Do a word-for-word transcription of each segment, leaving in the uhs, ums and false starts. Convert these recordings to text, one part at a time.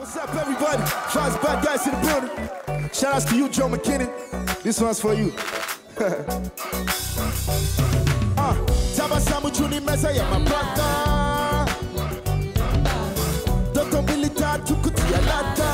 What's up, everybody? Five bad guys in the building. Shout outs to you, Joe McKinnon. This one's for you. uh, Tabasamu Juni Messiah, my brother. Doctor Milita Tukuti Alata.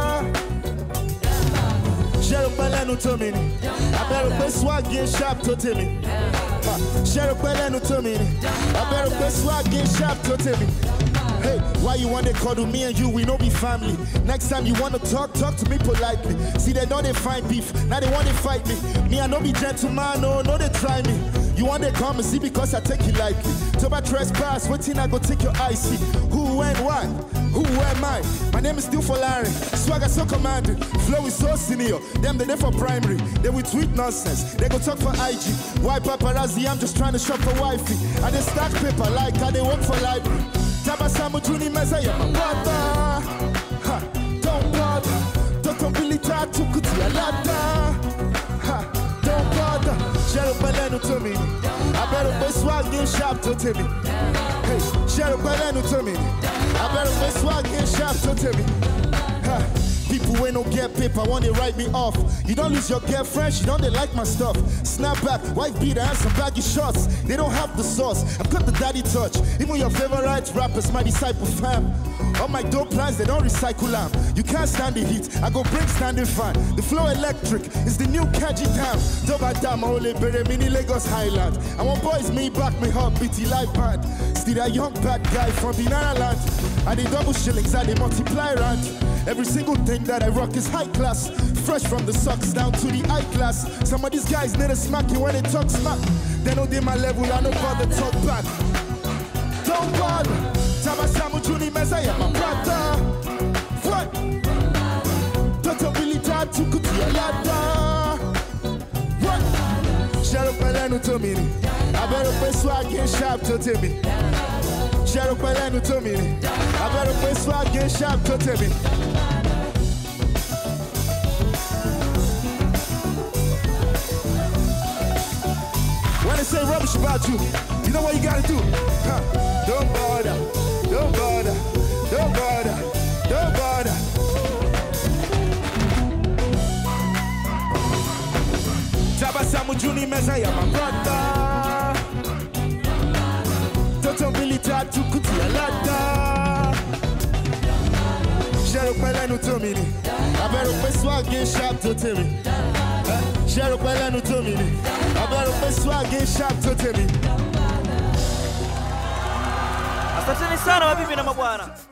Sheriff Belenu to me. I better be swag and sharp to Timmy. Sheriff Belenu to me. I better be swag and sharp to Timmy. Hey, why you want to cuddle me and you? We know be family. Next time you want to talk, talk to me politely. See, they know they find beef, now they want to fight me. Me, I know be gentleman, no, no, they try me. You want to come and see because I take you lightly. To my trespass, waiting I go take your I C. Who and what? Who am I? My name is still for Larry. Swagger so commanding. Flow is so senior. Them they there for primary. They will tweet nonsense. They go talk for I G. Why paparazzi? I'm just trying to shop for wifey. I they stack paper like how they work for library. Tabasamu Juni Messiah, my brother. Ha, don't bother. Doctor Milita Tukuti Alata. Ha, don't bother. Sheriff Belenu to me. I better be swag and sharp to Timmy. Hey, Sheriff Belenu to me. I better be swag and sharp to Timmy. Ha. People ain't no get paper, want to write me off. You don't lose your girlfriend, she don't they like my stuff. Snap back, wife beater and some baggy shots. They don't have the sauce, I've got the daddy touch. Even your favorite rappers, my disciple fam. All my dope plans, they don't recycle them. You can't stand the heat, I go bring standing fan. The flow electric is the new Kaji Dam. Doba Dam, Ole Bere, Mini Lagos Highland. I want boys, me back, me hot, B T live band. Still a young bad guy from Binara land. And the double shillings, and they multiply rand. Every single thing that I rock is high class. Fresh from the socks down to the eyeglass. Some of these guys need to smack you when they talk smack. They know they my level, I don't bother talk back. Don't bother. Tabasamu Juni Messiah, my brother. What? Doctor Milita Tukuti Alata. What? Sheriff Belenu to me. I better be swag and sharp to Timmy. Sheriff Belenu to me. I better be swag and sharp to Timmy. When they say rubbish about you, you know what you gotta do? Huh. Don't bother, don't bother, don't bother, don't bother. Tabasamu Juni Messiah, my brother. Doctor Milita Tukuti Alata. Sheriff Belenu to me. I better be swag and sharp to Timmy. Sheriff Belenu to me. I better be swag and sharp to Timmy. Asanteni sana mabibi na mabwana.